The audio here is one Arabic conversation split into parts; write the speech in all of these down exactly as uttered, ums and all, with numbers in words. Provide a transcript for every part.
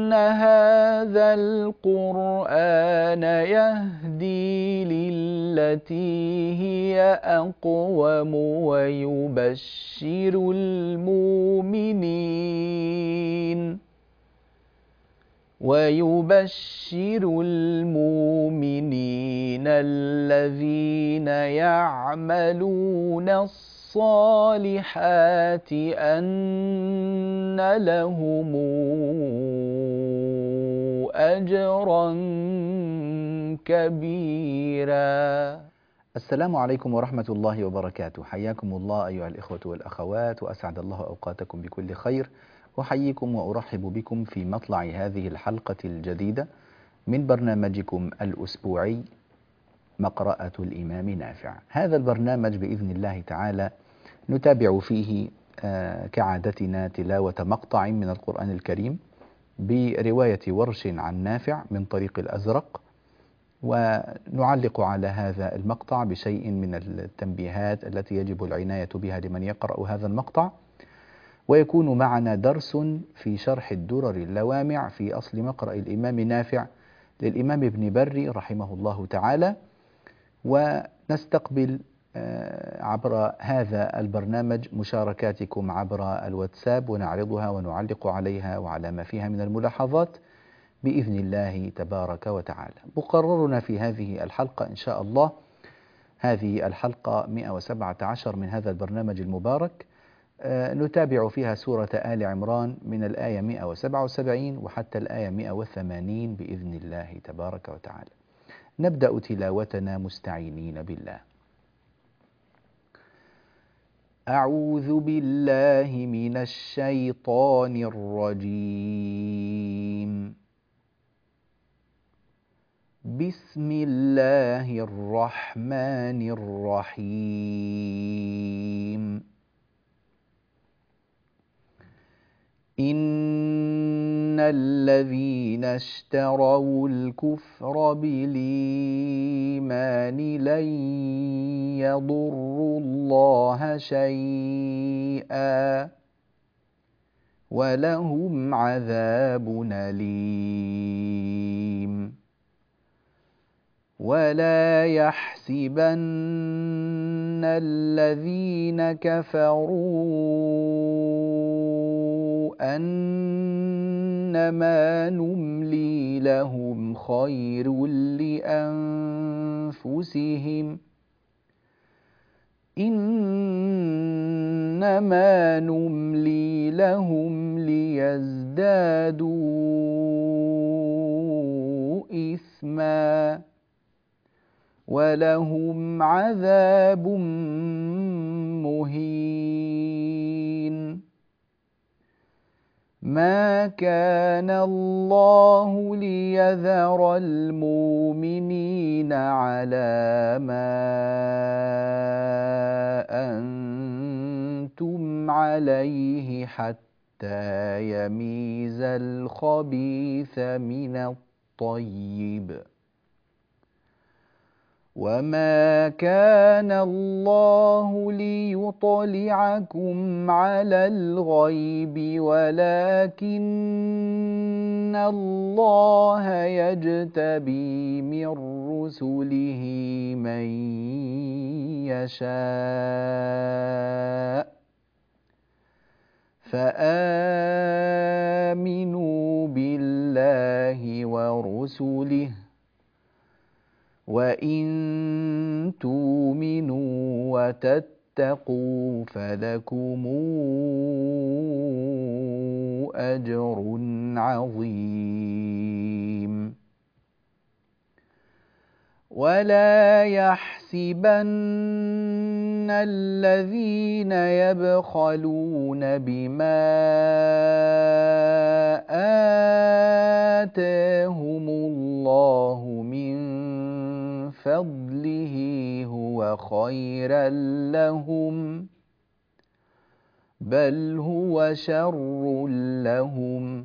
إن هذا القرآن يهدي للتي هي أقوم ويبشر المؤمنين ويبشر المؤمنين الذين يعملون الصالحات أن لهم أجرا كبيرا. السلام عليكم ورحمة الله وبركاته. حياكم الله أيها الإخوة والأخوات، وأسعد الله أوقاتكم بكل خير. أحييكم وأرحب بكم في مطلع هذه الحلقة الجديدة من برنامجكم الأسبوعي مقرأة الإمام نافع. هذا البرنامج بإذن الله تعالى نتابع فيه كعادتنا تلاوة مقطع من القرآن الكريم برواية ورش عن نافع من طريق الأزرق، ونعلق على هذا المقطع بشيء من التنبيهات التي يجب العناية بها لمن يقرأ هذا المقطع. ويكون معنا درس في شرح الدرر اللوامع في أصل مقرأ الإمام نافع للإمام ابن بري رحمه الله تعالى. ونستقبل عبر هذا البرنامج مشاركاتكم عبر الواتساب، ونعرضها ونعلق عليها وعلى ما فيها من الملاحظات بإذن الله تبارك وتعالى. مقررنا في هذه الحلقة إن شاء الله، هذه الحلقة مئة وسبعة عشر من هذا البرنامج المبارك، نتابع فيها سورة آل عمران من الآية مئة وسبعة وسبعين وحتى الآية مئة وثمانين بإذن الله تبارك وتعالى. نبدأ تلاوتنا مستعينين بالله. أعوذ بالله من الشيطان الرجيم. بسم الله الرحمن الرحيم. إن الذين اشتروا الكفر بالإيمان لن يضروا الله شيئا ولهم عذاب أليم. ولا يحسبن الذين كفروا أنما نملي لهم خير لأنفسهم، إنما نملي لهم ليزدادوا إثما ولهم عذاب مهين. ما كان الله ليذر المؤمنين على ما أنتم عليه حتى يميز الخبيث من الطيب، وما كان الله ليطلعكم على الغيب ولكن الله يجتبي من رسله من يشاء، فآمنوا بالله ورسله، وإن تؤمنوا وتتقوا فلكم أجر عظيم. ولا يحسبن الذين يبخلون بما آتاهم الله من فضله هو خيرا لهم، بل هو شر لهم،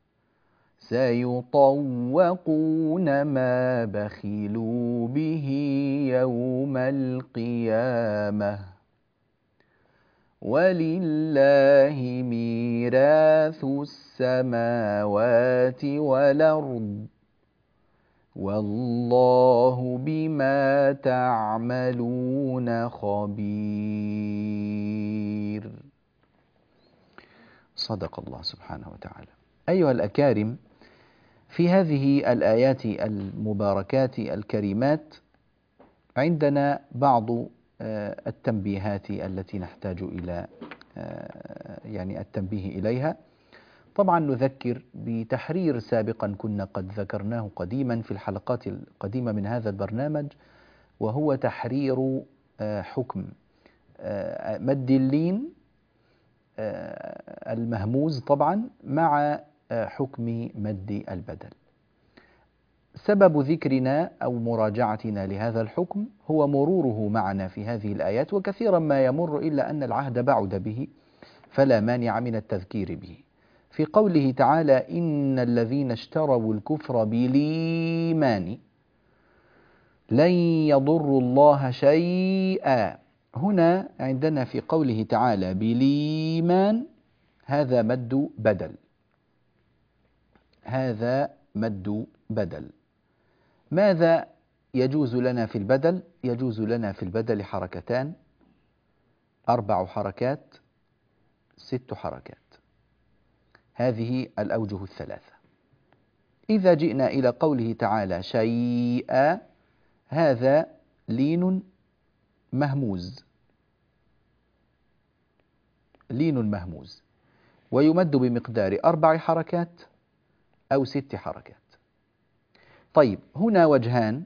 سيطوقون ما بخلوا به يوم القيامة، ولله ميراث السماوات والأرض والله بما تعملون خبير. صدق الله سبحانه وتعالى. أيها الأكارم، في هذه الآيات المباركات الكريمات عندنا بعض التنبيهات التي نحتاج إلى يعني التنبيه إليها. طبعا نذكر بتحرير سابقا كنا قد ذكرناه قديما في الحلقات القديمة من هذا البرنامج، وهو تحرير حكم مد اللين المهموز طبعا مع حكم مد البدل. سبب ذكرنا أو مراجعتنا لهذا الحكم هو مروره معنا في هذه الآيات، وكثيرا ما يمر إلا أن العهد بعد به فلا مانع من التذكير به. في قوله تعالى إن الذين اشتروا الكفر بالإيمان لن يضروا الله شيئا، هنا عندنا في قوله تعالى بالإيمان هذا مد بدل، هذا مد بدل. ماذا يجوز لنا في البدل؟ يجوز لنا في البدل حركتان، أربع حركات، ست حركات، هذه الأوجه الثلاثة. إذا جئنا إلى قوله تعالى شيئا، هذا لين مهموز، لين مهموز، ويمد بمقدار أربع حركات أو ست حركات. طيب هنا وجهان،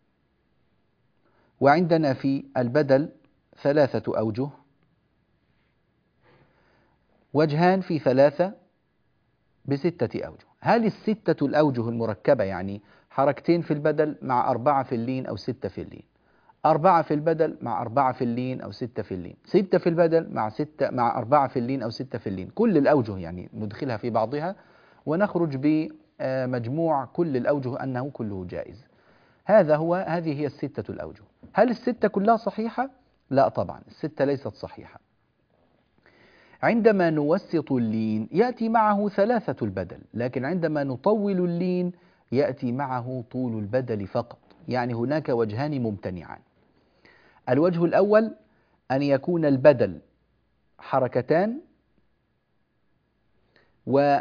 وعندنا في البدل ثلاثة أوجه، وجهان في ثلاثة بستة أوجه. هل الستة الأوجه المركبة يعني حركتين في البدل مع أربعة في اللين أو ستة في اللين، أربعة في البدل مع أربعة في اللين أو ستة في اللين، ستة في البدل مع ستة مع أربعة في اللين أو ستة في اللين، كل الأوجه يعني ندخلها في بعضها ونخرج بمجموع كل الأوجه أنه كله جائز. هذا هو هذه هي الستة الأوجه. هل الستة كلها صحيحة؟ لا طبعا، الستة ليست صحيحة. عندما نوسط اللين يأتي معه ثلاثة البدل، لكن عندما نطول اللين يأتي معه طول البدل فقط. يعني هناك وجهان ممتنعان. الوجه الأول أن يكون البدل حركتان، و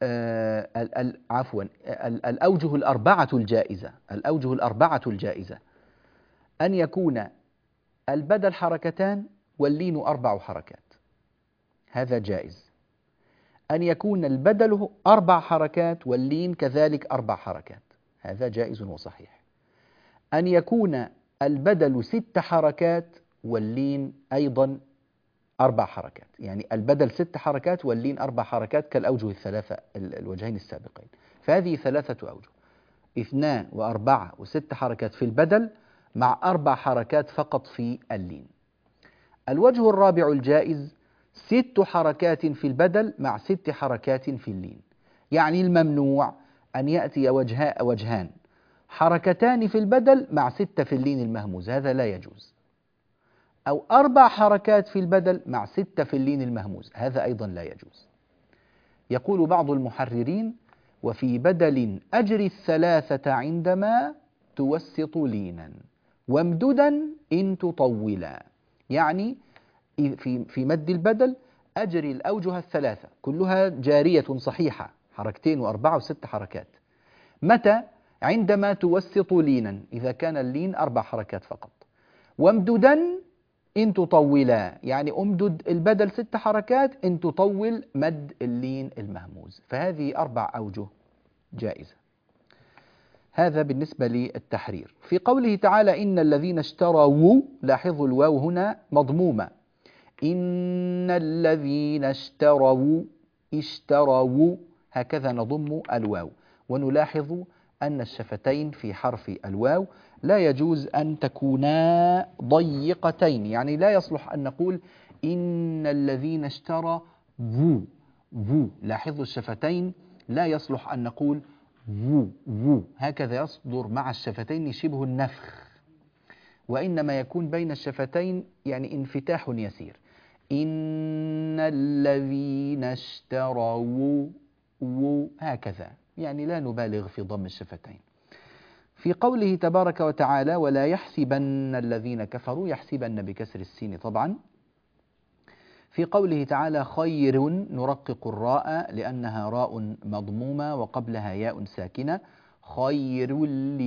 عفوا الأوجه الأربعة الجائزة، الأوجه الأربعة الجائزة أن يكون البدل حركتان واللين أربع حركات، هذا جائز. أن يكون البدل أربع حركات واللين كذلك أربع حركات، هذا جائز وصحيح. أن يكون البدل ست حركات واللين أيضا أربع حركات، يعني البدل ست حركات واللين أربع حركات كالأوجه الثلاثة الوجهين السابقين. فهذه ثلاثة أوجه، اثنان وأربعة وست حركات في البدل مع أربع حركات فقط في اللين. الوجه الرابع الجائز ست حركات في البدل مع ست حركات في اللين. يعني الممنوع أن يأتي وجهاء وجهان حركتان في البدل مع ستة في اللين المهموز، هذا لا يجوز. أو أربع حركات في البدل مع ستة في اللين المهموز، هذا أيضا لا يجوز. يقول بعض المحررين وفي بدل أجري الثلاثة عندما توسط لينا وامددا إن تطولا. يعني في في مد البدل أجري الأوجه الثلاثة كلها جارية صحيحة، حركتين وأربعة وست حركات. متى؟ عندما توسط لينا، إذا كان اللين أربع حركات فقط. وامددا إن تطولا، يعني أمدد البدل ست حركات إن تطول مد اللين المهموز. فهذه أربع أوجه جائزة. هذا بالنسبة للتحرير. في قوله تعالى إن الذين اشتروا، لاحظوا الواو هنا مضمومة، إن الذين اشتروا، اشتروا، هكذا نضم الواو. ونلاحظ أن الشفتين في حرف الواو لا يجوز أن تكونا ضيقتين، يعني لا يصلح أن نقول إن الذين اشتروا، فو، لاحظوا الشفتين لا يصلح أن نقول فو فو، هكذا يصدر مع الشفتين شبه النفخ، وإنما يكون بين الشفتين يعني انفتاح يسير. إن الذين اشتروا و هكذا، يعني لا نبالغ في ضم الشفتين. في قوله تبارك وتعالى ولا يحسبن الذين كفروا، يحسبن بكسر السين طبعا. في قوله تعالى خير، نرقق الراء لأنها راء مضمومة وقبلها ياء ساكنة، خير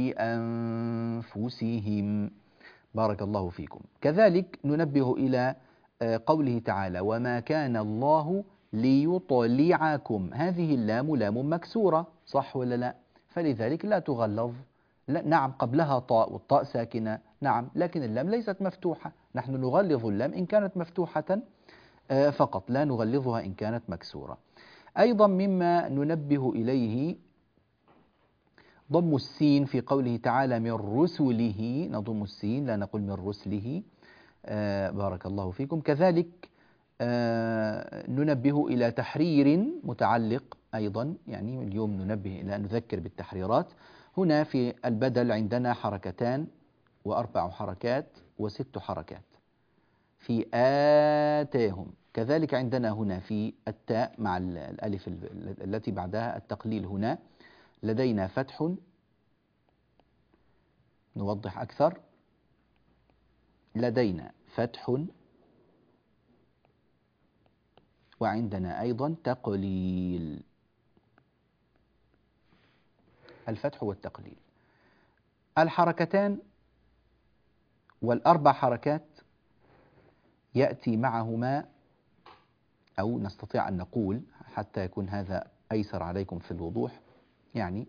لأنفسهم. بارك الله فيكم. كذلك ننبه إلى قوله تعالى وما كان الله ليطلعكم، هذه اللام لام مكسورة، صح ولا لا؟ فلذلك لا تغلظ. لا نعم، قبلها طاء والطاء ساكنة، نعم، لكن اللام ليست مفتوحة، نحن نغلظ اللام إن كانت مفتوحة فقط، لا نغلظها إن كانت مكسورة. أيضا مما ننبه إليه ضم السين في قوله تعالى من رسله، نضم السين لا نقول من رسله. آه بارك الله فيكم. كذلك آه ننبه إلى تحرير متعلق أيضا، يعني اليوم ننبه إلى نذكر بالتحريرات. هنا في البدل عندنا حركتان وأربع حركات وست حركات في آتاهم. كذلك عندنا هنا في التاء مع الألف التي بعدها التقليل، هنا لدينا فتح، نوضح أكثر، لدينا فتح وعندنا أيضا تقليل، الفتح والتقليل. الحركتان والأربع حركات يأتي معهما، أو نستطيع أن نقول حتى يكون هذا أيسر عليكم في الوضوح، يعني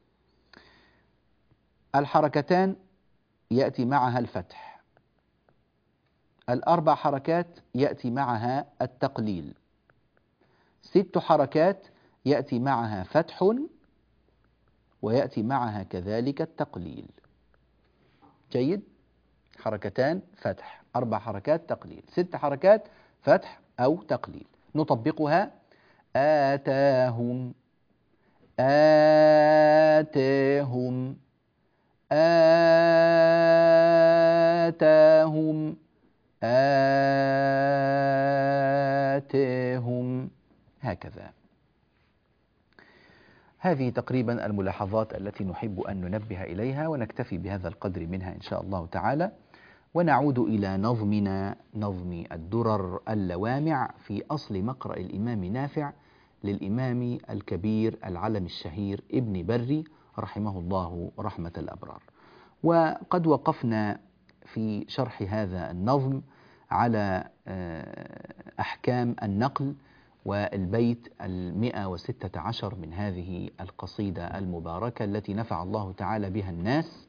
الحركتان يأتي معها الفتح، الأربع حركات يأتي معها التقليل، ست حركات يأتي معها فتح ويأتي معها كذلك التقليل. جيد؟ حركتان فتح، أربع حركات تقليل، ست حركات فتح أو تقليل. نطبقها آتاهم آتاهم آتاهم آتاهم، هكذا. هذه تقريبا الملاحظات التي نحب أن ننبه إليها، ونكتفي بهذا القدر منها إن شاء الله تعالى، ونعود إلى نظمنا، نظم الدرر اللوامع في أصل مقرأ الإمام نافع للإمام الكبير العلم الشهير ابن بري رحمه الله رحمة الأبرار. وقد وقفنا في شرح هذا النظم على أحكام النقل والبيت المئة وستة عشر من هذه القصيدة المباركة التي نفع الله تعالى بها الناس.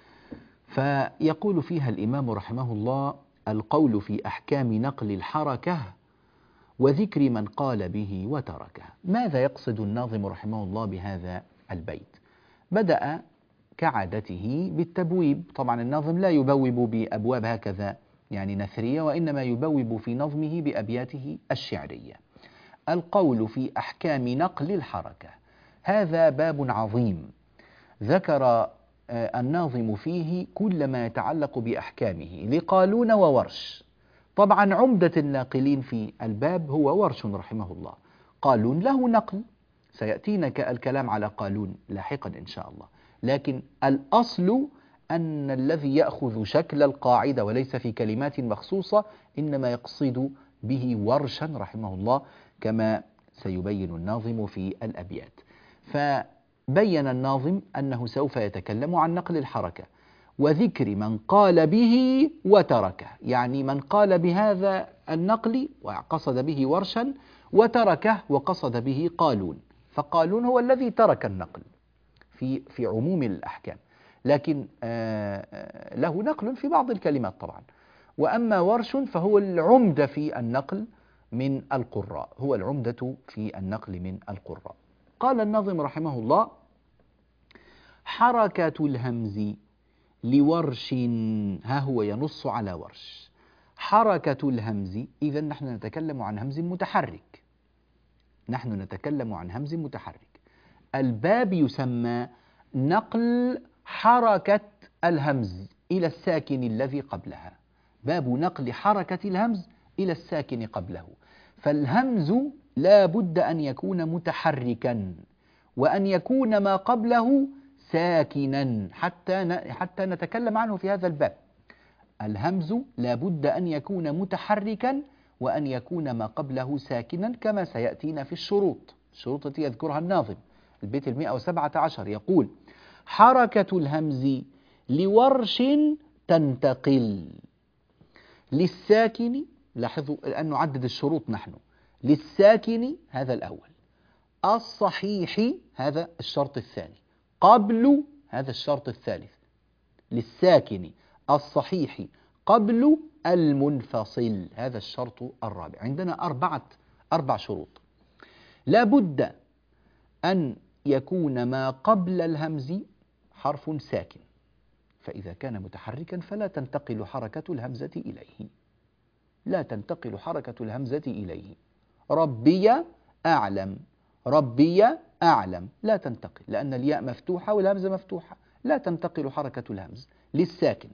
فيقول فيها الإمام رحمه الله القول في أحكام نقل الحركة وذكر من قال به وتركه. ماذا يقصد الناظم رحمه الله بهذا البيت؟ بدأ كعادته بالتبويب، طبعا الناظم لا يبوب بأبواب هكذا يعني نثرية، وإنما يبوب في نظمه بأبياته الشعرية. القول في أحكام نقل الحركة، هذا باب عظيم ذكر الناظم فيه كل ما يتعلق بأحكامه لقالون وورش. طبعا عمدة الناقلين في الباب هو ورش رحمه الله. قالون له نقل، سيأتينا الكلام على قالون لاحقا إن شاء الله، لكن الأصل أن الذي يأخذ شكل القاعدة وليس في كلمات مخصوصة إنما يقصد به ورشا رحمه الله، كما سيبين الناظم في الأبيات. فبين الناظم أنه سوف يتكلم عن نقل الحركة وذكر من قال به وتركه، يعني من قال بهذا النقل وقصد به ورشا، وتركه وقصد به قالون. فقالون هو الذي ترك النقل في في عموم الأحكام، لكن له نقل في بعض الكلمات طبعا. وأما ورش فهو العمدة في النقل من القراء، هو العمدة في النقل من القراء. قال الناظم رحمه الله حركة الهمز لورش، ها هو ينص على ورش. حركة الهمز، إذا نحن نتكلم عن همز متحرك، نحن نتكلم عن همز متحرك. الباب يسمى نقل حركة الهمز إلى الساكن الذي قبلها، باب نقل حركة الهمز إلى الساكن قبله، فالهمز لا بد أن يكون متحركا وأن يكون ما قبله ساكنا حتى حتى نتكلم عنه في هذا الباب. الهمز لا بد أن يكون متحركا وأن يكون ما قبله ساكنا كما سيأتينا في الشروط. الشروط التي يذكرها الناظم البيت المئة وسبعة عشر يقول: حركة الهمز لورش تنتقل للساكن. لاحظوا الآن نعدد الشروط نحن. للساكن هذا الأول، الصحيح هذا الشرط الثاني، قبل هذا الشرط الثالث. للساكن الصحيح قبل المنفصل هذا الشرط الرابع. عندنا أربعة أربع شروط. لا بد أن يكون ما قبل الهمز حرف ساكن، فإذا كان متحركا فلا تنتقل حركة الهمزة إليه، لا تنتقل حركة الهمزة إليه. ربي أعلم، ربي أعلم، لا تنتقل لأن الياء مفتوحة والهمزة مفتوحة، لا تنتقل حركة الهمز للساكن.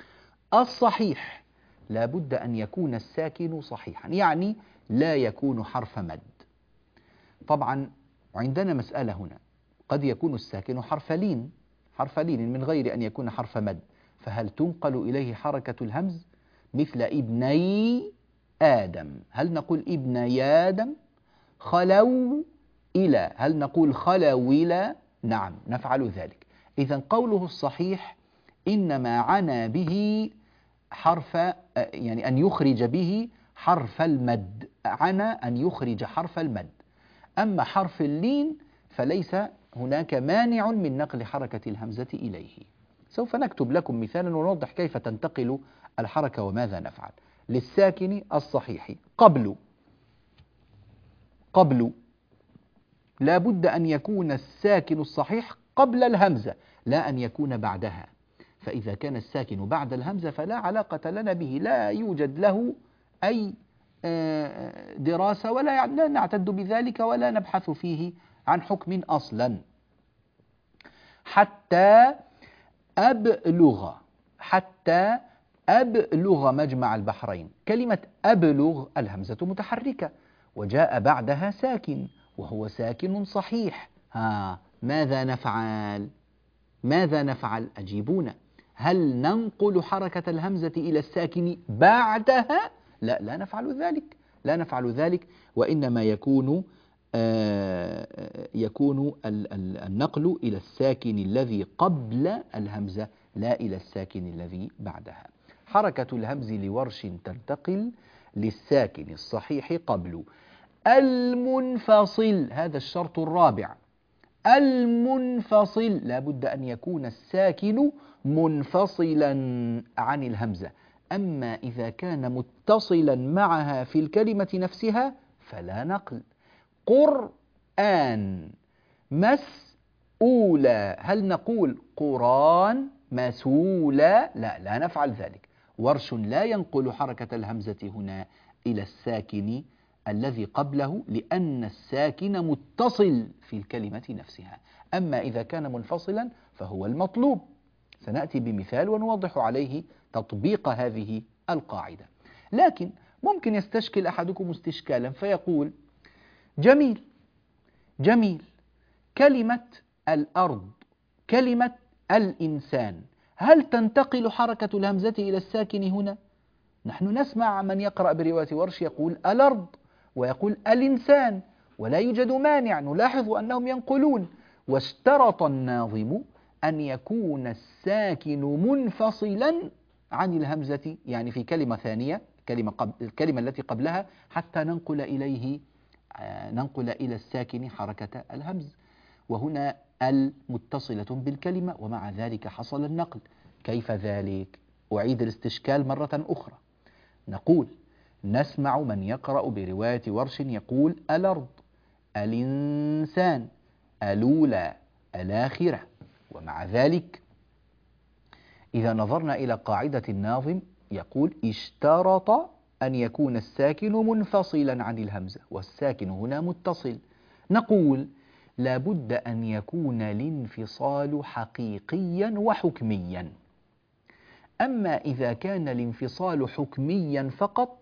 الصحيح لا بد أن يكون الساكن صحيحا، يعني لا يكون حرف مد. طبعا عندنا مسألة هنا، قد يكون الساكن حرف لين، حرف لين من غير أن يكون حرف مد، فهل تنقل إليه حركة الهمز؟ مثل ابني آدم، هل نقول ابني آدم؟ خلو إلى، هل نقول خلو إلى؟ نعم نفعل ذلك. إذن قوله الصحيح إنما عنا به حرف، يعني أن يخرج به حرف المد، عنا أن يخرج حرف المد. أما حرف اللين فليس هناك مانع من نقل حركة الهمزة إليه. سوف نكتب لكم مثالا ونوضح كيف تنتقل الحركة وماذا نفعل. للساكن الصحيح قبل، قبل لا بد أن يكون الساكن الصحيح قبل الهمزة، لا أن يكون بعدها. فإذا كان الساكن بعد الهمزة فلا علاقة لنا به، لا يوجد له أي دراسة ولا نعتد بذلك ولا نبحث فيه عن حكم أصلا. حتى أبلغ، حتى أبلغ مجمع البحرين. كلمة أبلغ الهمزة متحركة وجاء بعدها ساكن وهو ساكن صحيح. ها ماذا نفعل؟ ماذا نفعل؟ أجيبونا. هل ننقل حركة الهمزة إلى الساكن بعدها؟ لا، لا نفعل ذلك، لا نفعل ذلك، وإنما يكون آه يكون النقل إلى الساكن الذي قبل الهمزة لا إلى الساكن الذي بعدها. حركة الهمز لورش تنتقل للساكن الصحيح قبل المنفصل، هذا الشرط الرابع. المنفصل لا بد أن يكون الساكن منفصلا عن الهمزة، أما إذا كان متصلا معها في الكلمة نفسها فلا نقل. قرآن، مسؤولا، هل نقول قرآن مسؤولا؟ لا، لا نفعل ذلك. ورش لا ينقل حركة الهمزة هنا إلى الساكن الذي قبله لأن الساكن متصل في الكلمة نفسها، أما إذا كان منفصلا فهو المطلوب. سنأتي بمثال ونوضح عليه تطبيق هذه القاعدة. لكن ممكن يستشكل أحدكم استشكالا فيقول: جميل جميل، كلمة الأرض، كلمة الإنسان، هل تنتقل حركة الهمزة إلى الساكن هنا؟ نحن نسمع من يقرأ برواية ورش يقول الأرض ويقول الإنسان ولا يوجد مانع، نلاحظ أنهم ينقلون. واشترط الناظم أن يكون الساكن منفصلا عن الهمزة، يعني في كلمة ثانية، كلمة قبل الكلمة التي قبلها، حتى ننقل إليه ننقل إلى الساكن حركة الهمز، وهنا المتصلة بالكلمة ومع ذلك حصل النقل. كيف ذلك؟ أعيد الاستشكال مرة أخرى. نقول نسمع من يقرأ برواية ورش يقول الأرض، الإنسان، الأولى، الآخرة، ومع ذلك إذا نظرنا إلى قاعدة الناظم يقول اشترط أن يكون الساكن منفصلا عن الهمزة والساكن هنا متصل. نقول لابد أن يكون الانفصال حقيقيا وحكميا. أما إذا كان الانفصال حكميا فقط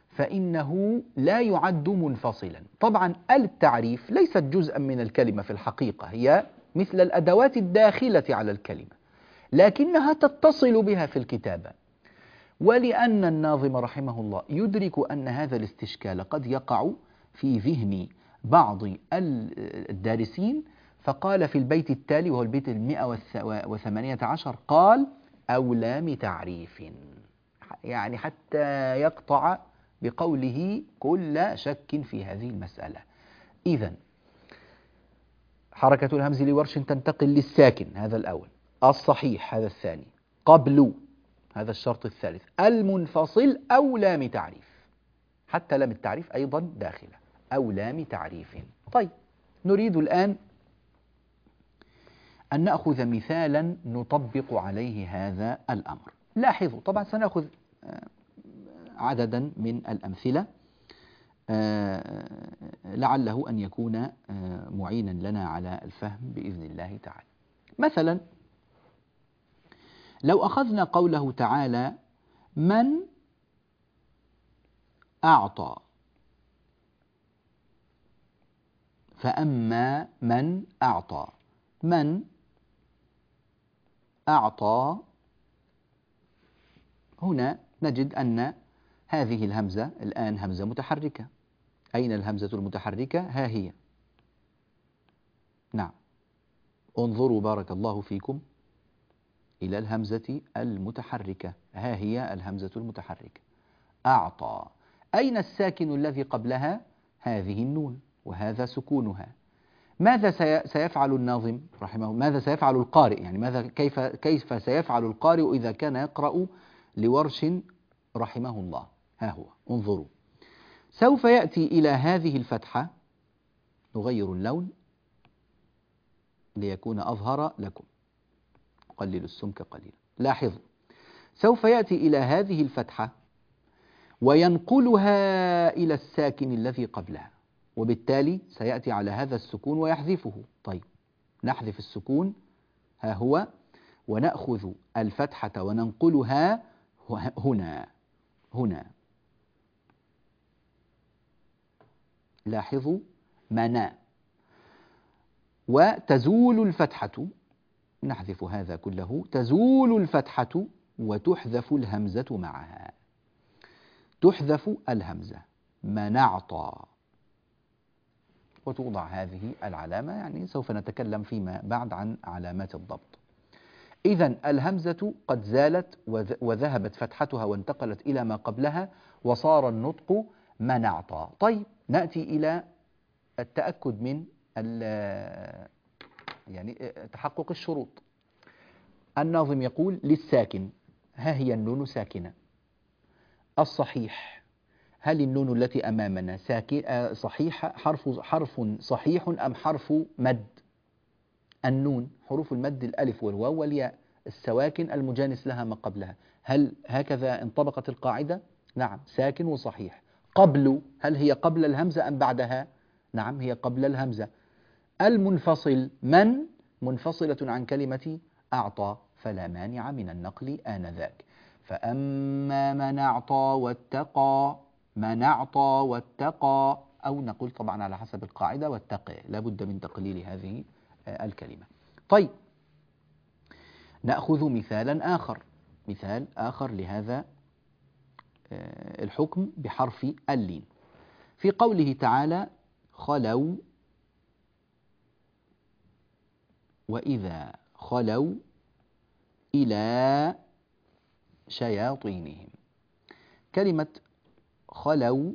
فإنه لا يعد منفصلا. طبعا التعريف ليست جزءا من الكلمة في الحقيقة، هي مثل الأدوات الداخلة على الكلمة، لكنها تتصل بها في الكتابة. ولأن الناظم رحمه الله يدرك أن هذا الاستشكال قد يقع في ذهن بعض الدارسين، فقال في البيت التالي وهو البيت المئة وثمانية عشر قال: أو لام تعريف، يعني حتى يقطع بقوله كل شك في هذه المسألة. إذن حركة الهمز لورش تنتقل للساكن، هذا الأول، الصحيح هذا الثاني، قبل هذا الشرط الثالث، المنفصل أو لام تعريف، حتى لام التعريف أيضا داخلة، أو لام تعريف. طيب، نريد الآن أن نأخذ مثالا نطبق عليه هذا الأمر. لاحظوا، طبعا سنأخذ عددا من الأمثلة لعله أن يكون معينا لنا على الفهم بإذن الله تعالى. مثلا لو أخذنا قوله تعالى: من أعطى، فأما من أعطى، من أعطى، هنا نجد أن هذه الهمزة الآن همزة متحركة. أين الهمزة المتحركة؟ ها هي، نعم، انظروا بارك الله فيكم إلى الهمزة المتحركة، ها هي الهمزة المتحركة، أعطى. أين الساكن الذي قبلها؟ هذه النون، وهذا سكونها. ماذا سيفعل الناظم رحمه، ماذا سيفعل القارئ، يعني ماذا كيف كيف سيفعل القارئ إذا كان يقرأ لورش رحمه الله؟ ها هو، انظروا، سوف يأتي إلى هذه الفتحة، نغير اللون ليكون أظهر لكم، قلل السمك قليلا. لاحظوا، سوف يأتي إلى هذه الفتحة وينقلها إلى الساكن الذي قبلها، وبالتالي سيأتي على هذا السكون ويحذفه. طيب، نحذف السكون، ها هو، ونأخذ الفتحة وننقلها هنا هنا. لاحظوا، منع، وتزول الفتحة، نحذف هذا كله، تزول الفتحة وتحذف الهمزة معها، تحذف الهمزة، منعطى، وتوضع هذه العلامة، يعني سوف نتكلم فيما بعد عن علامات الضبط. إذن الهمزة قد زالت وذهبت فتحتها وانتقلت إلى ما قبلها، وصار النطق منعطى. طيب، نأتي إلى التأكد من يعني تحقق الشروط. الناظم يقول: للساكن، ها هي النون ساكنة. الصحيح، هل النون التي أمامنا ساكن صحيحة، حرف حرف صحيح أم حرف مد؟ النون حروف المد الألف والواو والياء، السواكن المجانس لها ما قبلها. هل هكذا انطبقت القاعدة؟ نعم، ساكن وصحيح. قبل، هل هي قبل الهمزة أم بعدها؟ نعم، هي قبل الهمزة. المنفصل، من منفصلة عن كلمة أعطى، فلا مانع من النقل آنذاك. فأما من أعطى واتقى، من أعطى واتقى، أو نقول طبعا على حسب القاعدة واتقى، لا بد من تقليل هذه الكلمة. طيب، نأخذ مثالا آخر، مثال آخر لهذا الحكم بحرف اللين، في قوله تعالى: خلوا وإذا خلوا إلى شياطينهم. كلمة خلوا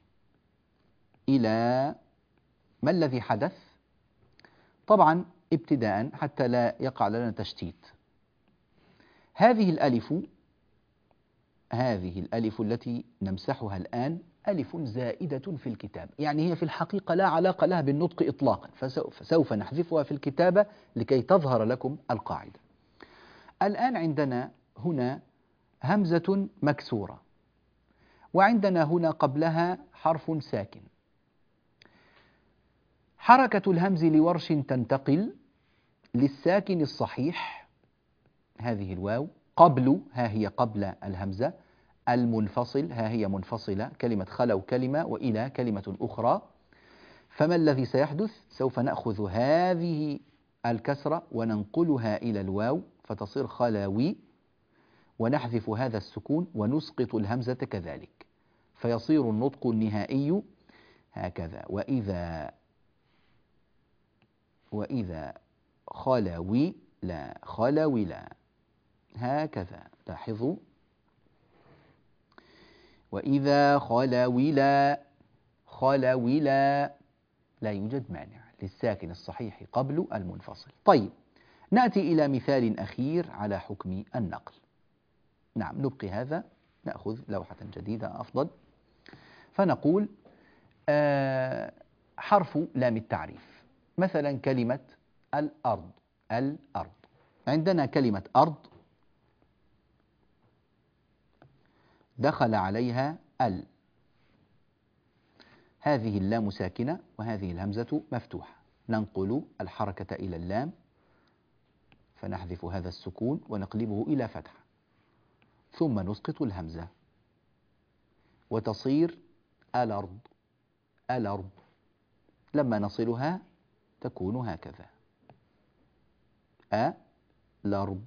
إلى، ما الذي حدث؟ طبعا ابتداء حتى لا يقع لنا تشتيت، هذه الألف هذه الألف التي نمسحها الآن ألف زائدة في الكتاب، يعني هي في الحقيقة لا علاقة لها بالنطق إطلاقا، فسوف نحذفها في الكتابة لكي تظهر لكم القاعدة. الآن عندنا هنا همزة مكسورة، وعندنا هنا قبلها حرف ساكن. حركة الهمز لورش تنتقل للساكن الصحيح، هذه الواو، قبل، ها هي قبل الهمزة، المنفصل، ها هي منفصلة، كلمة خلوا كلمة وإلى كلمة أخرى. فما الذي سيحدث؟ سوف نأخذ هذه الكسرة وننقلها إلى الواو فتصير خلاوي، ونحذف هذا السكون ونسقط الهمزة كذلك، فيصير النطق النهائي هكذا: وإذا وإذا خلوي لا خلوي لا، هكذا لاحظوا: وإذا خلوي لا خلوي لا، لا يوجد مانع للساكن الصحيح قبل المنفصل. طيب، نأتي إلى مثال أخير على حكم النقل. نعم، نبقي هذا، نأخذ لوحة جديدة أفضل. فنقول آه حرف لام التعريف، مثلا كلمة الأرض. الأرض، عندنا كلمة أرض دخل عليها ال، هذه اللام ساكنة وهذه الهمزة مفتوحة، ننقل الحركة إلى اللام فنحذف هذا السكون ونقلبه إلى فتحة، ثم نسقط الهمزة وتصير الأرض. الأرض لما نصلها تكون هكذا: أ الأرض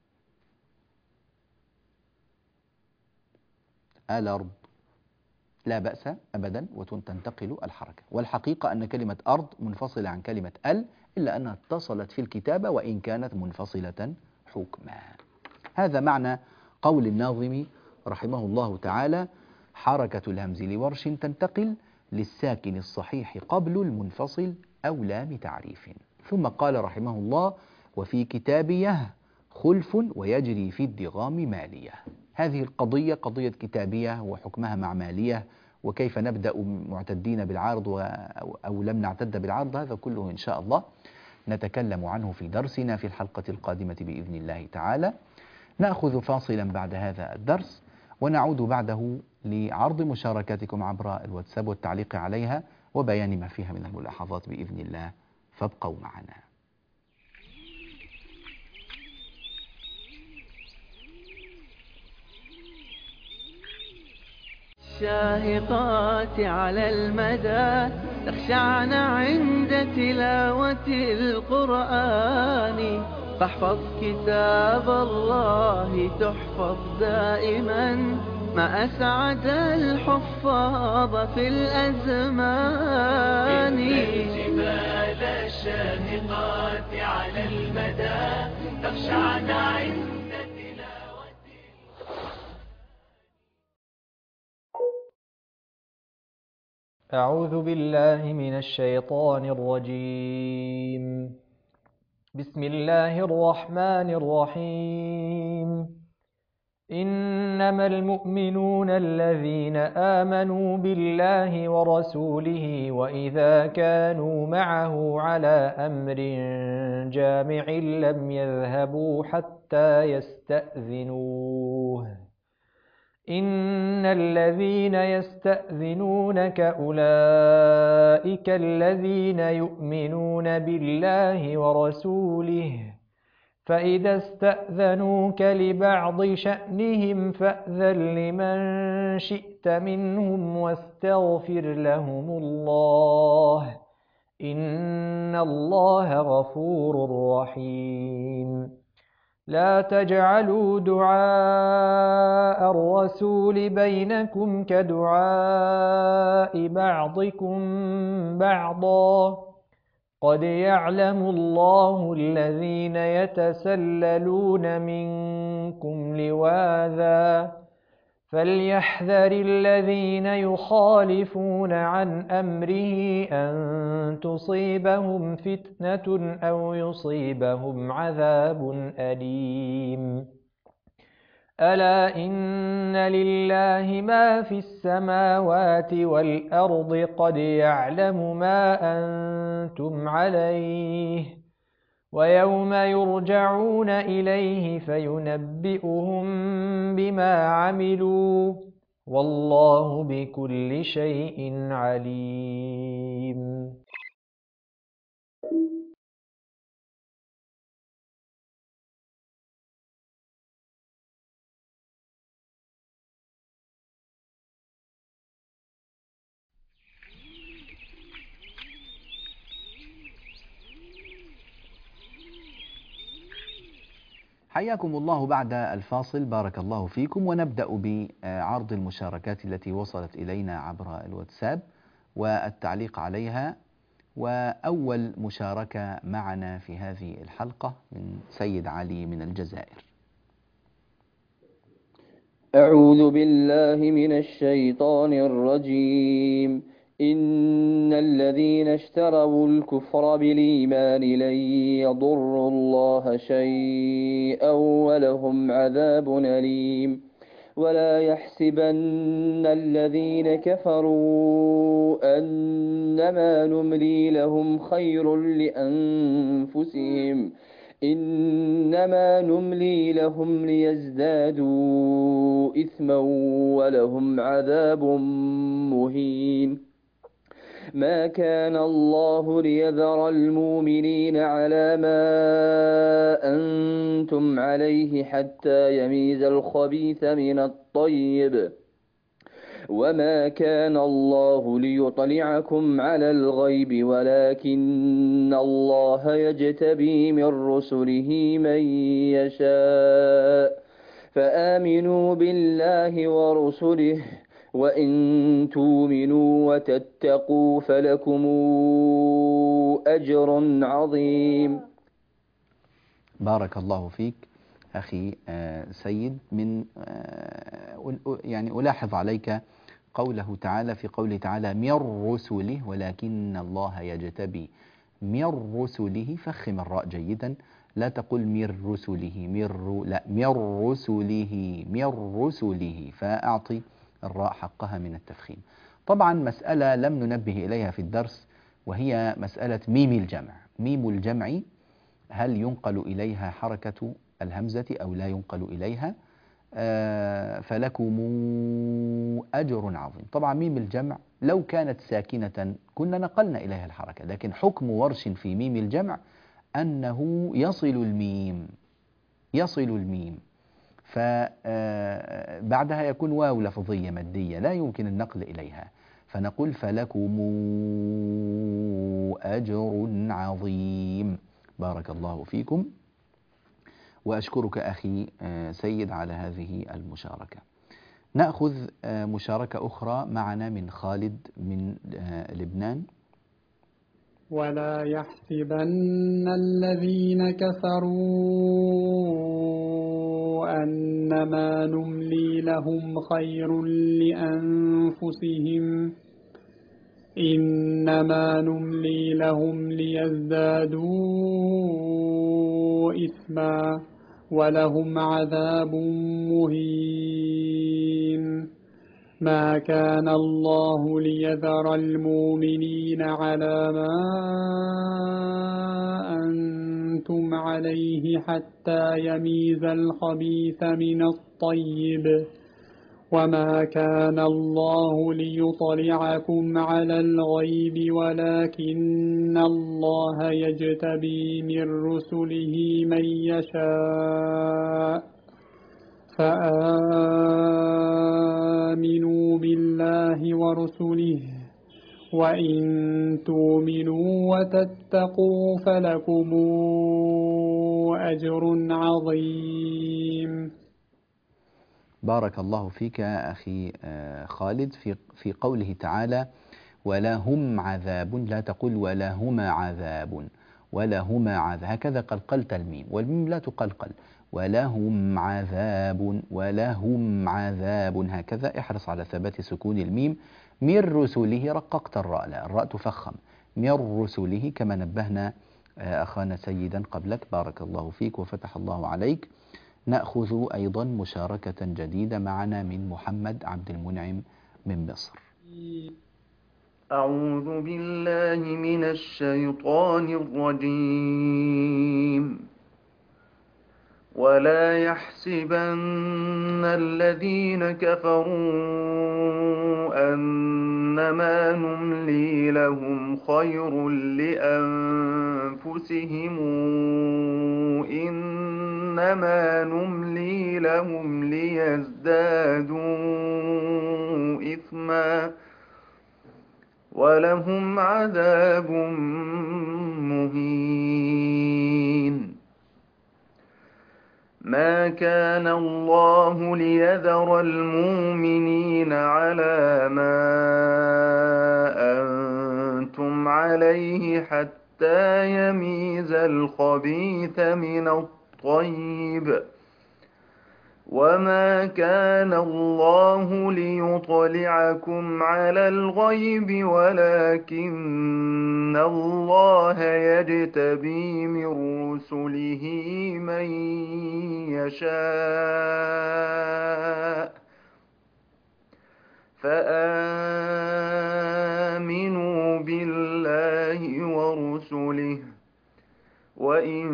الأرض، لا بأس أبدا وتنتقل الحركة. والحقيقة أن كلمة أرض منفصلة عن كلمة ال، إلا أنها اتصلت في الكتابة وإن كانت منفصلة حكما. هذا معنى قول الناظم رحمه الله تعالى: حركة الهمز لورش تنتقل للساكن الصحيح قبل المنفصل أو لام تعريف. ثم قال رحمه الله: وفي كتابيه خلف ويجري في الدغام مالية. هذه القضية قضية كتابية وحكمها مع مالية، وكيف نبدأ معتدين بالعارض أو لم نعتد بالعارض، هذا كله إن شاء الله نتكلم عنه في درسنا في الحلقة القادمة بإذن الله تعالى. نأخذ فاصلا بعد هذا الدرس ونعود بعده لعرض مشاركاتكم عبر الواتساب والتعليق عليها وبيان ما فيها من الملاحظات بإذن الله، فابقوا معنا. الشاهقات على المدى تخشعن عند تلاوة القرآن، فاحفظ كتاب الله تحفظ دائما، ما أسعد الحفاظ في الأزمان. إن الجبال الشاهقات على المدى تخشعن عند أعوذ بالله من الشيطان الرجيم. بسم الله الرحمن الرحيم. إنما المؤمنون الذين آمنوا بالله ورسوله وإذا كانوا معه على أمر جامع لم يذهبوا حتى يستأذنوه. إن الذين يستأذنونك أولئك الذين يؤمنون بالله ورسوله، فإذا استأذنوك لبعض شأنهم فأذن لمن شئت منهم واستغفر لهم الله، إن الله غفور رحيم. لا تجعلوا دعاء الرسول بينكم كدعاء بعضكم بعضا، قد يعلم الله الذين يتسللون منكم لواذا، فليحذر الذين يخالفون عن أمره أن تصيبهم فتنة أو يصيبهم عذاب أليم. ألا إن لله ما في السماوات والأرض، قد يعلم ما أنتم عليه، ويوم يرجعون إليه فينبئهم بما عملوا، والله بكل شيء عليم. حياكم الله بعد الفاصل، بارك الله فيكم، ونبدأ بعرض المشاركات التي وصلت إلينا عبر الواتساب والتعليق عليها. وأول مشاركة معنا في هذه الحلقة من سيد علي من الجزائر. أعوذ بالله من الشيطان الرجيم. إن الذين اشتروا الكفر بالإيمان لن يضروا الله شيئا ولهم عذاب أليم. ولا يحسبن الذين كفروا أنما نملي لهم خير لأنفسهم إنما نملي لهم ليزدادوا إثما ولهم عذاب مهين. ما كان الله ليذر المؤمنين على ما أنتم عليه حتى يميز الخبيث من الطيب، وما كان الله ليطلعكم على الغيب ولكن الله يجتبي من رسله من يشاء. فآمنوا بالله ورسله، وإن تؤمنوا وتتقوا فلكم أجر عظيم. بارك الله فيك أخي سيد. من يعني ألاحظ عليك قوله تعالى في قوله تعالى من رسله ولكن الله يجتبي من رسله، فخم الراء جيدا، لا تقل من رسله من لا من رسله من رسله، فأعطي الراء حقها من التفخيم. طبعا مسألة لم ننبه إليها في الدرس، وهي مسألة ميم الجمع. ميم الجمع هل ينقل إليها حركة الهمزة أو لا ينقل إليها؟ آه فلكم أجر عظيم. طبعا ميم الجمع لو كانت ساكنة كنا نقلنا إليها الحركة، لكن حكم ورش في ميم الجمع أنه يصل الميم يصل الميم فبعدها يكون واو لفظية مادية لا يمكن النقل إليها، فنقول فلكم أجر عظيم. بارك الله فيكم، وأشكرك أخي سيد على هذه المشاركة. نأخذ مشاركة أخرى معنا من خالد من لبنان. ولا يحسبن الذين كفروا أنما نملي لهم خير لأنفسهم إنما نملي لهم ليزدادوا إثما ولهم عذاب مهين. ما كان الله ليذر المؤمنين على ما أنتم عليه حتى يميز الخبيث من الطيب، وما كان الله ليطلعكم على الغيب ولكن الله يجتبي من رسله من يشاء. فآمنوا بالله ورسله، وإن تؤمنوا وتتقوا فلكم أجر عظيم. بارك الله فيك أخي خالد. في في قوله تعالى ولهم عذاب، لا تقل ولهما عذاب، ولهما عذاب، هكذا قلقلت الميم، والميم لا تقلقل. ولهم عذاب ولهم عذاب، هكذا احرص على ثبات سكون الميم. من رسله رققت الراء، لا الراء تفخم. من رسله كما نبهنا أخانا سيدا قبلك. بارك الله فيك وفتح الله عليك. نأخذ أيضا مشاركة جديدة معنا من محمد عبد المنعم من مصر. أعوذ بالله من الشيطان الرجيم. ولا يحسبن الذين كفروا أنما نملي لهم خير لأنفسهم إنما نملي لهم ليزدادوا إثما ولهم عذاب مهين. وما كان الله ليذر المؤمنين على ما أنتم عليه حتى يميز الخبيث من الطيب وما كان الله ليطلعكم على الغيب ولكن الله يجتبي من رسله من يشاء فآمنوا بالله ورسله وإن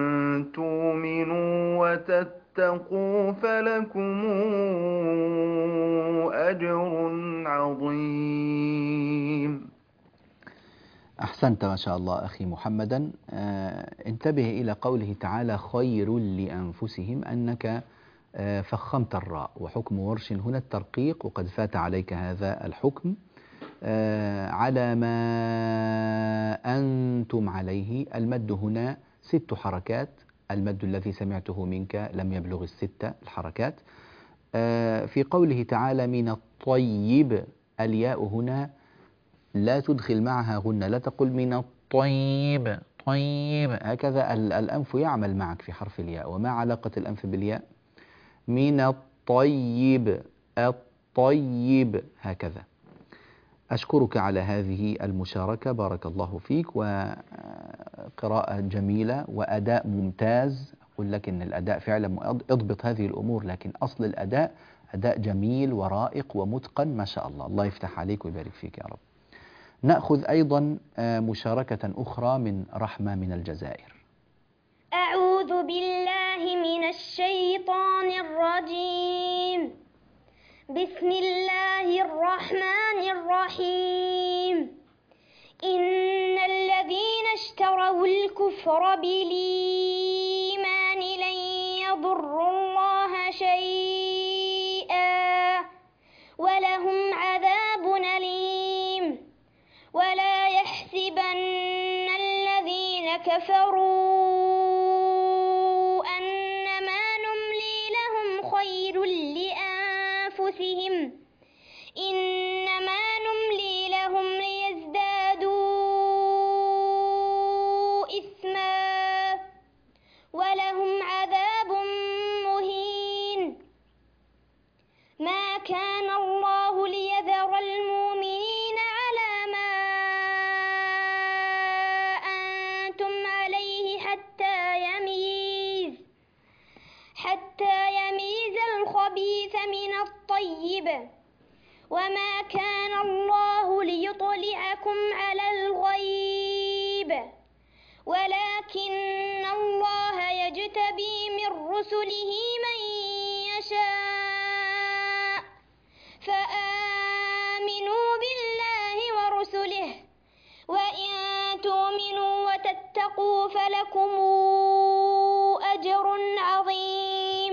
تؤمنوا وتتقوا فلكم أجر عظيم. أحسنت ما شاء الله أخي محمدا. آه انتبه إلى قوله تعالى خير لأنفسهم، أنك آه فخمت الراء، وحكم ورش هنا الترقيق، وقد فات عليك هذا الحكم. آه على ما أنتم عليه، المد هنا ست حركات، المد الذي سمعته منك لم يبلغ الستة الحركات. آه في قوله تعالى من الطيب، الياء هنا لا تدخل معها غنة، لا تقل من الطيب طيب، هكذا الأنف يعمل معك في حرف الياء. وما علاقة الأنف بالياء؟ من الطيب الطيب، هكذا. أشكرك على هذه المشاركة، بارك الله فيك، وقراءة جميلة وأداء ممتاز. أقول لك إن الأداء فعلا اضبط هذه الأمور، لكن أصل الأداء أداء جميل ورائق ومتقن ما شاء الله. الله يفتح عليك ويبارك فيك يا رب. نأخذ أيضا مشاركة أخرى من رحمة من الجزائر. أعوذ بالله من الشيطان الرجيم. بسم الله الرحمن الرحيم. إن الذين اشتروا الكفر بالإيمان لن يضروا الله شيئا ولهم عذاب أليم. ولا يحسبن الذين كفروا أنما نملي لهم خير لأنفسهم إنما نملي لهم ليزدادوا إثما ولهم عذاب مهين. ما كان الله ليذر المؤمنين على ما أنتم عليه حتى يميز حتى يميز الخبيث من الطيب وما كان الله ليطلعكم على الغيب ولكن الله يجتبي من رسله من يشاء فآمنوا بالله ورسله وإن تؤمنوا وتتقوا فلكم أجر عظيم.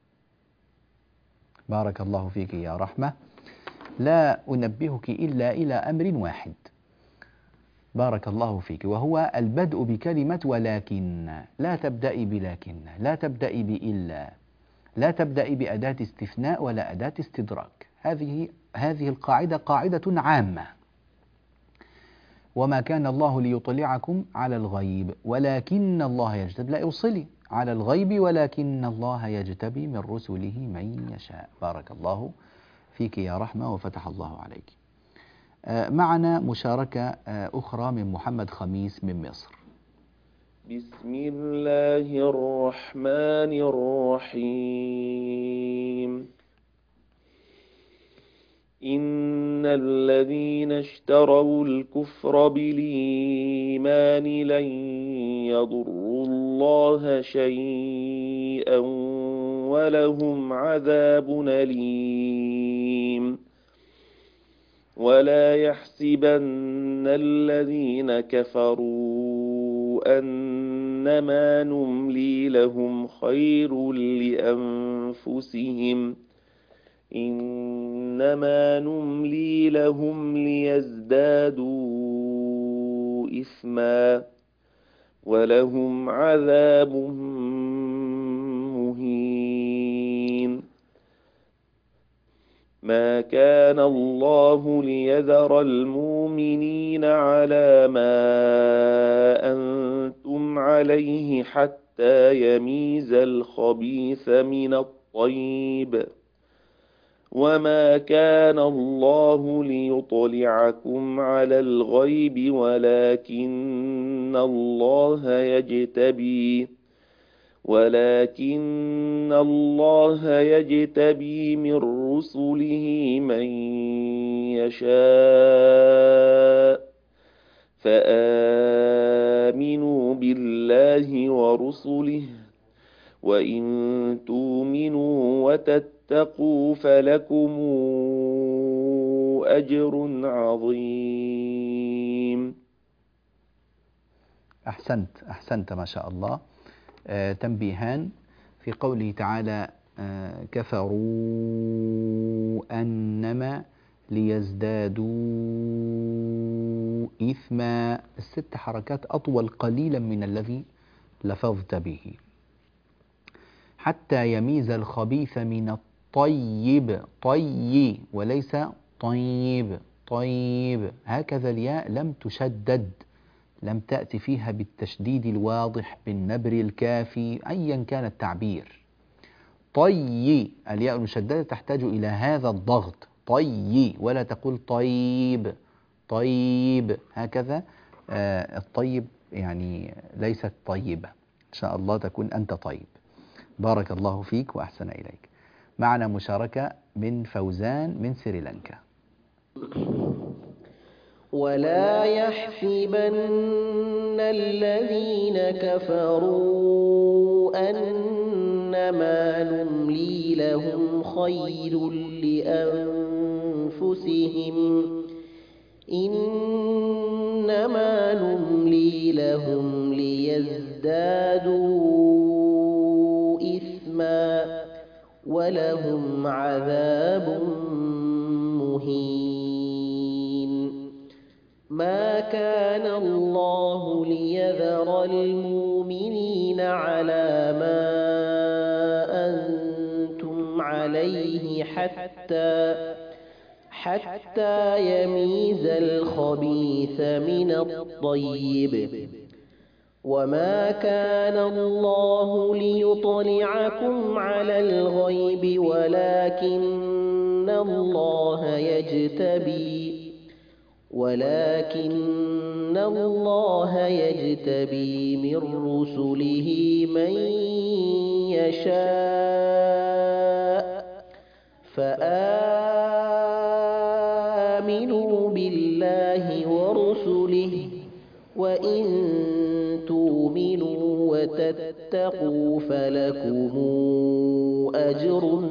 بارك الله فيك يا رحمة. لا أنبهك إلا إلى أمر واحد، بارك الله فيك، وهو البدء بكلمة ولكن. لا تبدأي بلكن، لا تبدأي بإلا، لا تبدأي بأداة استثناء ولا أداة استدراك. هذه هذه القاعدة قاعدة عامة. وما كان الله ليطلعكم على الغيب ولكن الله يجتبي، لا يوصلي على الغيب ولكن الله يجتبي من رسله من يشاء. بارك الله فيك يا رحمة وفتح الله عليك. معنا مشاركة أخرى من محمد خميس من مصر. بسم الله الرحمن الرحيم. إن الذين اشتروا الكفر بالإيمان لن يضروا الله شيئا ولهم عذاب أليم. ولا يحسبن الذين كفروا أنما نملي لهم خير لأنفسهم إنما نملي لهم ليزدادوا إثما ولهم عذاب مهين. ما كان الله ليذر المؤمنين على ما أنتم عليه حتى يميز الخبيث من الطيب وما كان الله ليطلعكم على الغيب ولكن الله يجتبي ولكن الله يجتبي من رسله من يشاء فآمنوا بالله ورسله وإن تؤمنوا وتتقوا فلكم أجر عظيم. أحسنت أحسنت ما شاء الله. آه تنبيهان في قوله تعالى آه كفروا أنما ليزدادوا إثما، الست حركات أطول قليلا من الذي لفظت به. حتى يميز الخبيث من الطيب، طي وليس طيب، طيب، هكذا الياء لم تشدد، لم تأتي فيها بالتشديد الواضح بالنبر الكافي أيا كان التعبير. طي، الياء المشددة تحتاج إلى هذا الضغط، طي، ولا تقول طيب، طيب، هكذا. آه الطيب يعني ليست طيبة، إن شاء الله تكون أنت طيب. بارك الله فيك وأحسن إليك. معنا مشاركة من فوزان من سريلانكا. ولا يحسبن الذين كفروا أنما نملي لهم خير لأنفسهم إنما نملي لهم ليزدادوا إثما ولهم عذاب مهين. ما كان الله ليذر المؤمنين على ما أنتم عليه حتى حتى يميز الخبيث من الطيب وما كان الله ليطلعكم على الغيب ولكن الله يجتبي ولكن الله يجتبي من رسله من يشاء فآمنوا بالله ورسله وإن تؤمنوا وتتقوا فلكم أجر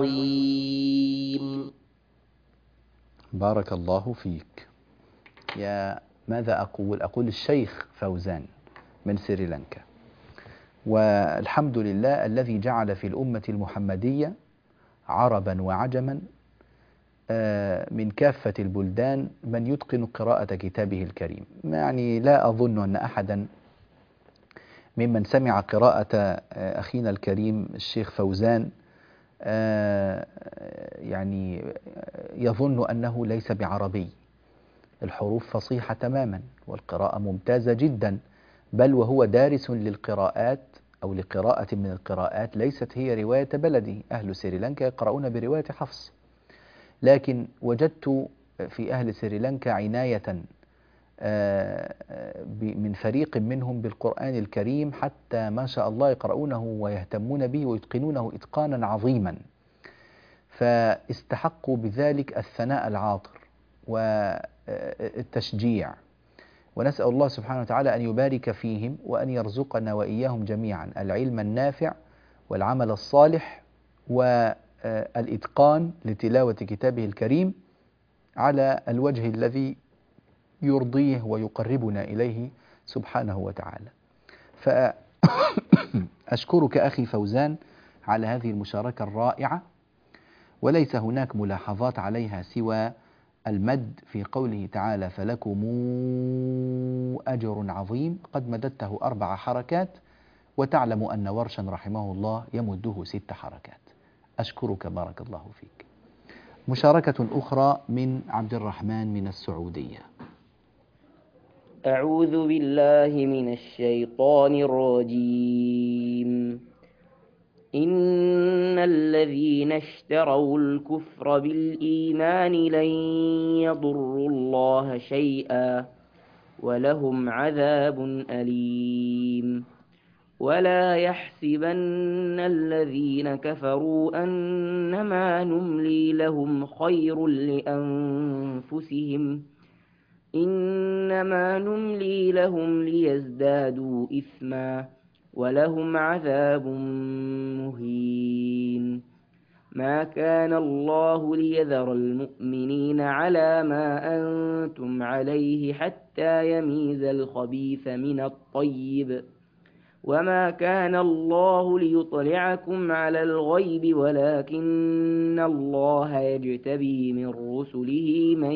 عظيم. بارك الله فيك. يا ماذا أقول؟ أقول الشيخ فوزان من سريلانكا. والحمد لله الذي جعل في الأمة المحمدية عربا وعجما من كافة البلدان من يتقن قراءة كتابه الكريم. يعني لا أظن أن أحدا ممن سمع قراءة أخينا الكريم الشيخ فوزان يعني يظن أنه ليس بعربي. الحروف فصيحة تماما والقراءة ممتازة جدا، بل وهو دارس للقراءات أو لقراءة من القراءات ليست هي رواية بلدي. أهل سريلانكا يقرؤون برواية حفص، لكن وجدت في أهل سريلانكا عناية من فريق منهم بالقرآن الكريم، حتى ما شاء الله يقرؤونه ويهتمون به ويتقنونه إتقانا عظيما، فاستحقوا بذلك الثناء العاطر والتشجيع. ونسأل الله سبحانه وتعالى أن يبارك فيهم وأن يرزقنا وإياهم جميعا العلم النافع والعمل الصالح والإتقان لتلاوة كتابه الكريم على الوجه الذي يرضيه ويقربنا إليه سبحانه وتعالى. فأشكرك أخي فوزان على هذه المشاركة الرائعة، وليس هناك ملاحظات عليها سوى المد في قوله تعالى فلكم أجر عظيم، قد مددته أربع حركات، وتعلم أن ورشا رحمه الله يمده ست حركات. أشكرك بارك الله فيك. مشاركة أخرى من عبد الرحمن من السعودية. أعوذ بالله من الشيطان الرجيم. إن الذين اشتروا الكفر بالإيمان لن يضروا الله شيئا ولهم عذاب أليم. ولا يحسبن الذين كفروا أنما نملي لهم خير لأنفسهم إنما نملي لهم ليزدادوا إثما ولهم عذاب مهين. ما كان الله ليذر المؤمنين على ما أنتم عليه حتى يميز الخبيث من الطيب وما كان الله ليطلعكم على الغيب ولكن الله يجتبي من رسله من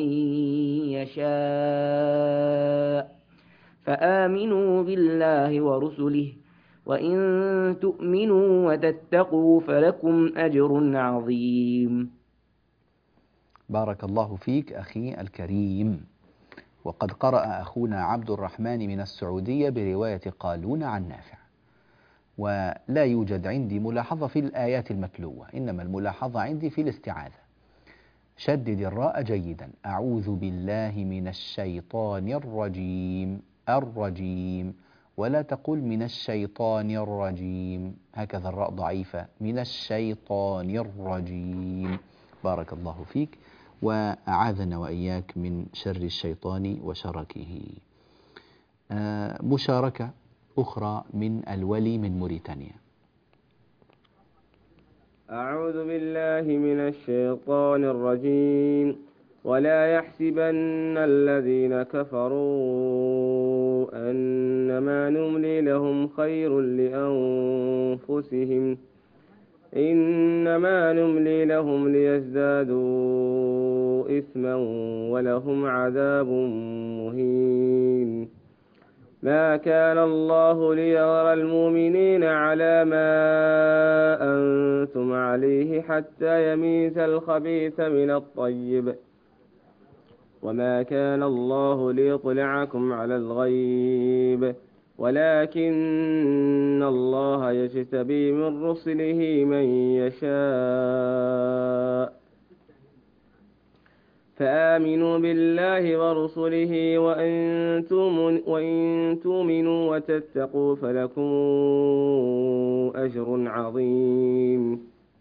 يشاء فآمنوا بالله ورسله وإن تؤمنوا وتتقوا فلكم أجر عظيم. بارك الله فيك أخي الكريم. وقد قرأ أخونا عبد الرحمن من السعودية برواية قالون عن نافع، ولا يوجد عندي ملاحظة في الآيات المتلوة، إنما الملاحظة عندي في الاستعاذة. شدد الراء جيدا. أعوذ بالله من الشيطان الرجيم الرجيم، ولا تقل من الشيطان الرجيم، هكذا الراء ضعيفة. من الشيطان الرجيم. بارك الله فيك وأعاذنا وإياك من شر الشيطان وشركه. آه مشاركة أخرى من الولي من موريتانيا. أعوذ بالله من الشيطان الرجيم. ولا يحسبن الذين كفروا أنما نملي لهم خير لأنفسهم إنما نملي لهم ليزدادوا إثما ولهم عذاب مهين. ما كان الله ليذر المؤمنين على ما أنتم عليه حتى يميز الخبيث من الطيب وما كان الله ليطلعكم على الغيب ولكن الله يجتبي من رسله من يشاء فآمنوا بالله ورسله وإن تؤمنوا وتتقوا فلكم أجر عظيم.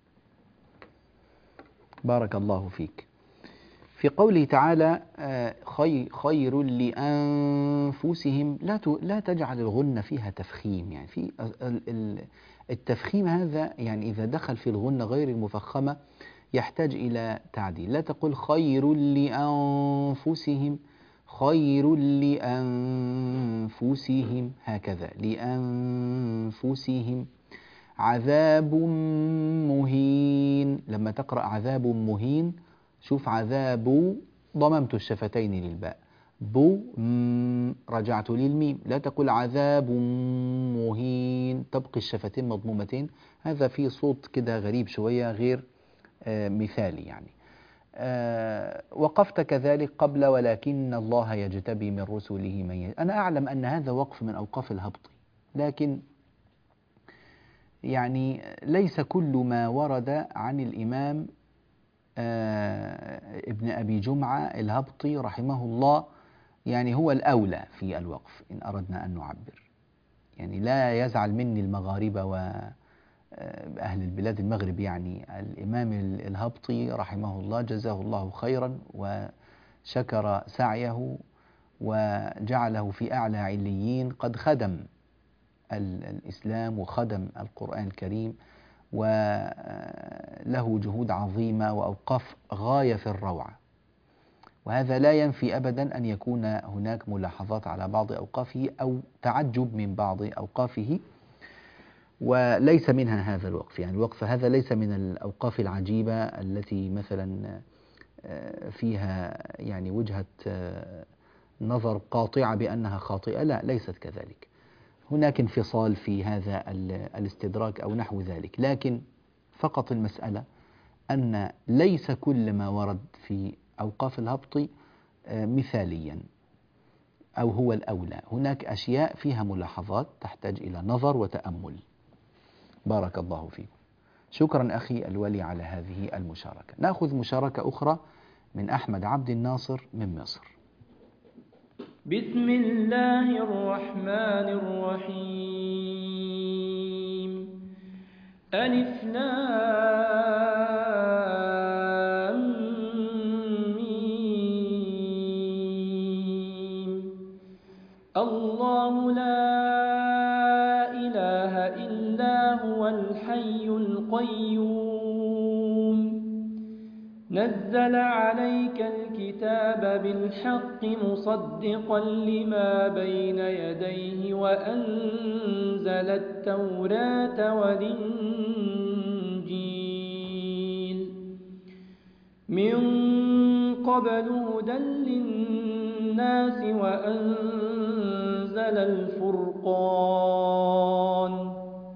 بارك الله فيك. في قوله تعالى خير لأنفسهم، لا لا تجعل الغنة فيها تفخيم، يعني في التفخيم هذا يعني إذا دخل في الغنة غير المفخمة يحتاج إلى تعديل. لا تقل خير لأنفسهم خير لأنفسهم، هكذا لأنفسهم. عذاب مهين، لما تقرأ عذاب مهين شوف عذاب ضممت الشفتين للباء، بو رجعت للميم. لا تقول عذاب مهين تبقي الشفتين مضمومتين، هذا فيه صوت كده غريب شوية غير آه مثالي يعني. آه وقفت كذلك قبل ولكن الله يجتبي من رسله من يشاء. أنا أعلم أن هذا وقف من أوقاف الهبط، لكن يعني ليس كل ما ورد عن الإمام آه ابن أبي جمعة الهبطي رحمه الله يعني هو الأولى في الوقف إن أردنا أن نعبر. يعني لا يزعل مني المغاربة وأهل البلاد المغرب، يعني الإمام الهبطي رحمه الله جزاه الله خيرا وشكر سعيه وجعله في أعلى عليين، قد خدم الإسلام وخدم القرآن الكريم وله جهود عظيمة وأوقاف غاية في الروعة. وهذا لا ينفي أبدا أن يكون هناك ملاحظات على بعض أوقافه أو تعجب من بعض أوقافه، وليس منها هذا الوقف. يعني الوقف هذا ليس من الأوقاف العجيبة التي مثلا فيها يعني وجهة نظر قاطعة بأنها خاطئة، لا ليست كذلك. هناك انفصال في هذا الاستدراك أو نحو ذلك، لكن فقط المسألة أن ليس كل ما ورد في أوقاف الهبط مثاليا أو هو الأولى، هناك أشياء فيها ملاحظات تحتاج إلى نظر وتأمل. بارك الله فيكم. شكرا أخي الولي على هذه المشاركة. نأخذ مشاركة أخرى من أحمد عبد الناصر من مصر. بسم الله الرحمن الرحيم. ألف لام ميم. الله لا إله إلا هو الحي القيوم نزل عليك الكتاب بالحق مصدقا لما بين يديه وأنزل التوراة والإنجيل من قبل هدى للناس وأنزل الفرقان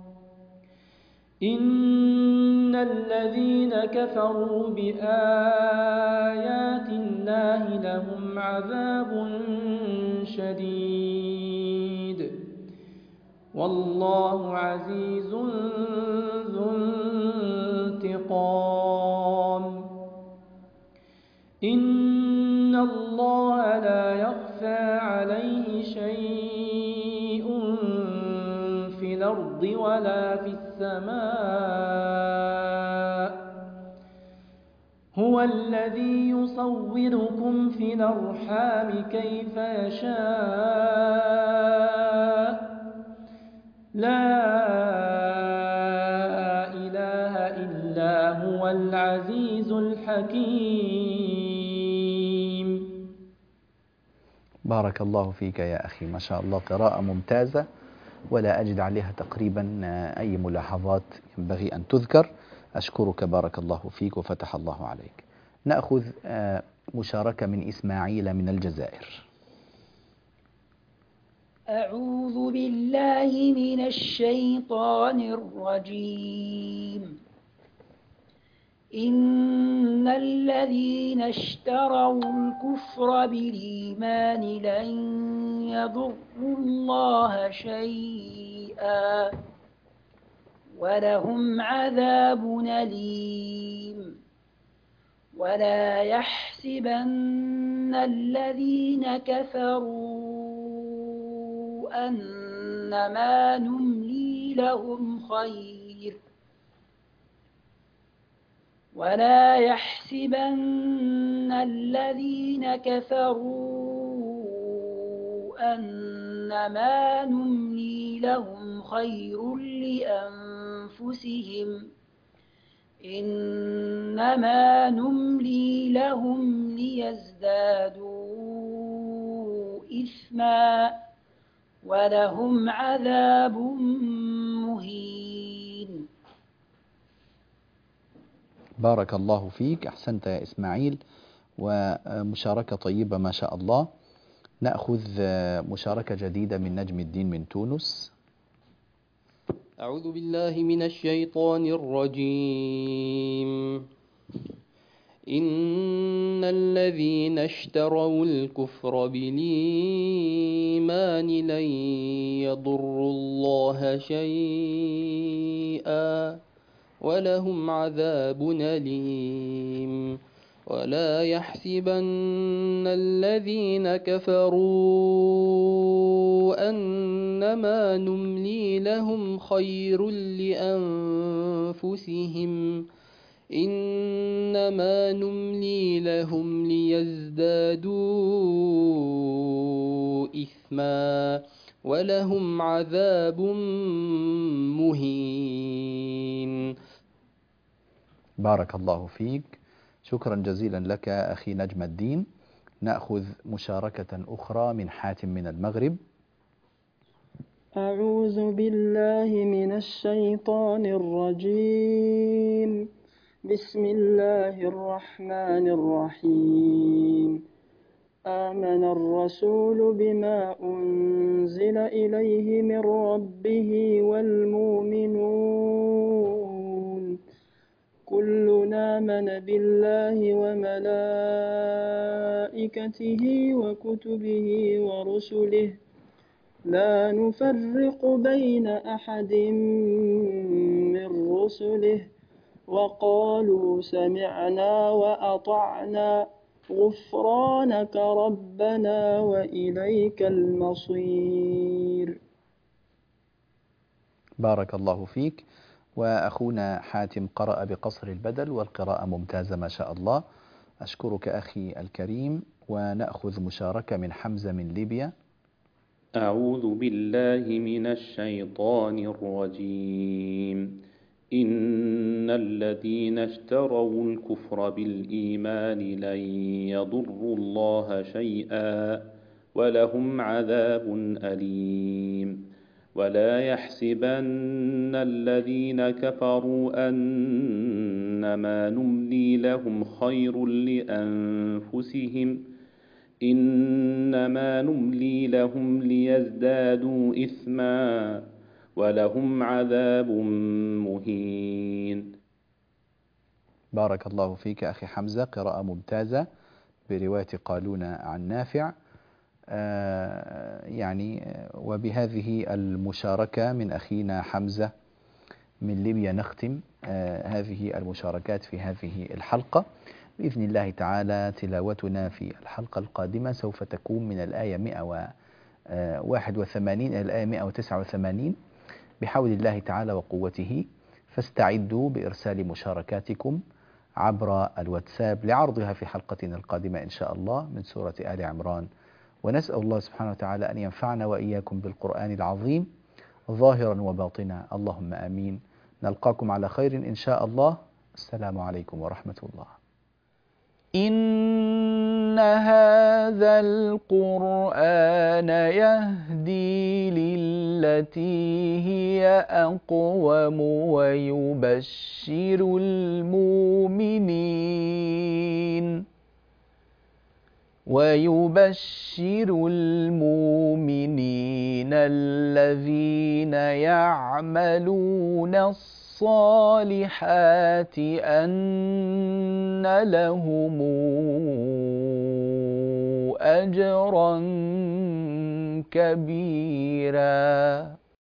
إن الذين كفروا بآيات الله لهم عذاب شديد والله عزيز ذو انتقام. إن الله لا يخفى عليه شيء في الأرض ولا في السماء. هو الذي يصوركم في الأرحام كيف يشاء لا إله إلا هو العزيز الحكيم. بارك الله فيك يا أخي، ما شاء الله قراءة ممتازة ولا أجد عليها تقريبا أي ملاحظات ينبغي أن تذكر. أشكرك بارك الله فيك وفتح الله عليك. نأخذ مشاركة من إسماعيل من الجزائر. أعوذ بالله من الشيطان الرجيم. إن الذين اشتروا الكفر بالإيمان لن يضروا الله شيئا ولهم عذاب أليم. ولا يحسبن الذين كفروا أنما نملي لهم خير ولا يحسبن الذين كفروا أنما نملي لهم خير لأنفسهم إنما نملي لهم ليزدادوا إثما ولهم عذاب مهين. بارك الله فيك، أحسنت يا إسماعيل، ومشاركة طيبة ما شاء الله. نأخذ مشاركة جديدة من نجم الدين من تونس. أعوذ بالله من الشيطان الرجيم. إن الذين اشتروا الكفر بالإيمان لن يضروا الله شيئا ولهم عذاب أليم. ولا يحسبن الذين كفروا أنما نملي لهم خير لأنفسهم إنما نملي لهم ليزدادوا إثما ولهم عذاب مهين. بارك الله فيك، شكرا جزيلا لك أخي نجم الدين. نأخذ مشاركة أخرى من حاتم من المغرب. أعوذ بالله من الشيطان الرجيم. بسم الله الرحمن الرحيم. آمن الرسول بما أنزل إليه من ربه والمؤمنون كلنا آمن بالله وملائكته وكتبه ورسله لا نفرق بين أحد من رسله وقالوا سمعنا وأطعنا غفرانك ربنا وإليك المصير. بارك الله فيك. وأخونا حاتم قرأ بقصر البدل والقراءة ممتازة ما شاء الله. أشكرك أخي الكريم. ونأخذ مشاركة من حمزة من ليبيا. أعوذ بالله من الشيطان الرجيم. إن الذين اشتروا الكفر بالإيمان لن يضروا الله شيئا ولهم عذاب أليم. ولا يحسبن الذين كفروا أنما نملي لهم خير لأنفسهم إنما نملي لهم ليزدادوا إثما ولهم عذاب مهين. بارك الله فيك أخي حمزة، قراءة ممتازة برواية قالون عن نافع. آه يعني وبهذه المشاركة من أخينا حمزة من ليبيا نختم آه هذه المشاركات في هذه الحلقة. بإذن الله تعالى تلاوتنا في الحلقة القادمة سوف تكون من الآية مئة وواحد وثمانين إلى الآية مئة وتسعة وثمانين بحول الله تعالى وقوته. فاستعدوا بإرسال مشاركاتكم عبر الواتساب لعرضها في حلقتنا القادمة إن شاء الله من سورة آل عمران. ونسأل الله سبحانه وتعالى أن ينفعنا وإياكم بالقرآن العظيم ظاهرا وباطنا، اللهم آمين. نلقاكم على خير إن شاء الله. السلام عليكم ورحمة الله. إن هذا القرآن يهدي للتي هي أقوم ويبشر المؤمنين ويبشر المؤمنين الذين يعملون الصالحات أن لهم أجرا كبيرا.